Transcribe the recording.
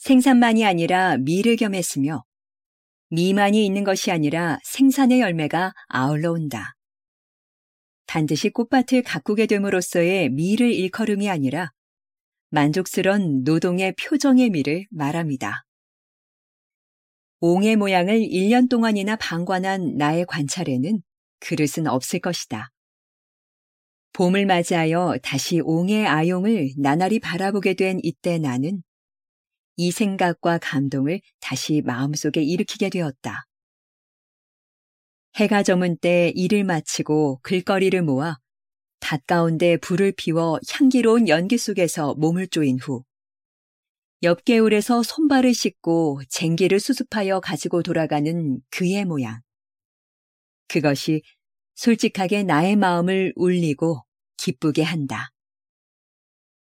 생산만이 아니라 미를 겸했으며 미만이 있는 것이 아니라 생산의 열매가 아울러 온다. 반드시 꽃밭을 가꾸게 됨으로써의 미를 일컬음이 아니라 만족스런 노동의 표정의 미를 말합니다. 옹의 모양을 1년 동안이나 방관한 나의 관찰에는 그릇은 없을 것이다. 봄을 맞이하여 다시 옹의 아용을 나날이 바라보게 된 이때 나는 이 생각과 감동을 다시 마음속에 일으키게 되었다. 해가 저문 때 일을 마치고 글거리를 모아 닷 가운데 불을 피워 향기로운 연기 속에서 몸을 조인 후 엽개울에서 손발을 씻고 쟁기를 수습하여 가지고 돌아가는 그의 모양. 그것이 솔직하게 나의 마음을 울리고 기쁘게 한다.